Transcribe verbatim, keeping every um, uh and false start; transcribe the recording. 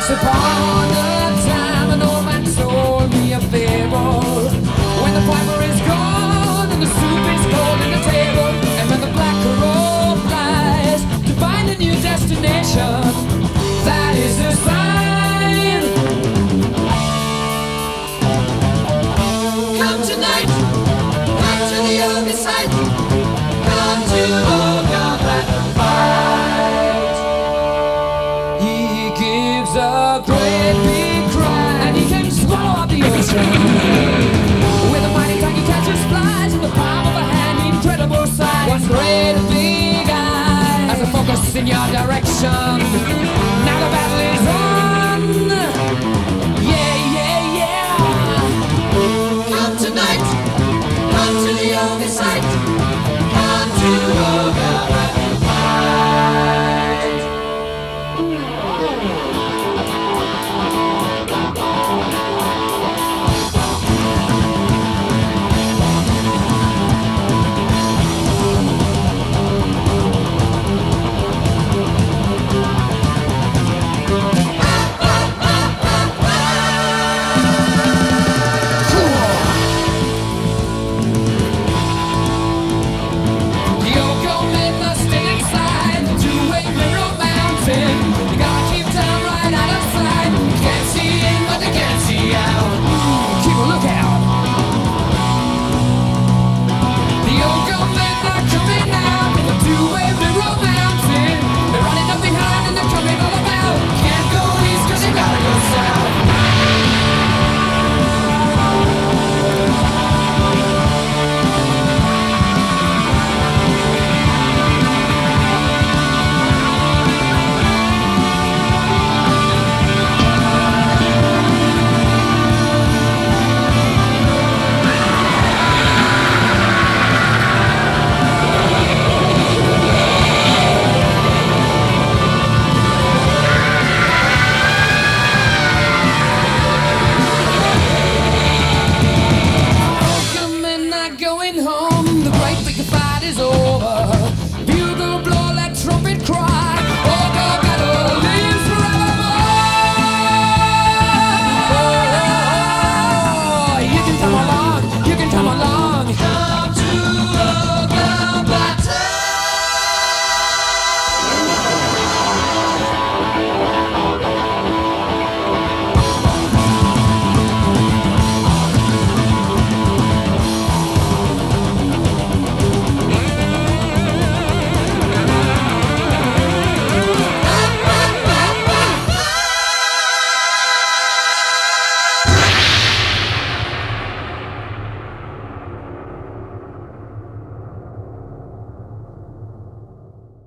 Once upon a time, an old man told me a fable. When the piper is gone and the soup is cold in the table, and when the black crow flies to find a new destination, that is a sign. Come tonight, come to the other side, come to Ogre Black and fight. He gives a great big cry, and he can swallow up the ocean. With a mighty tongue he catches flies in the palm of a hand, incredible size. One great big eye as a focus in your direction.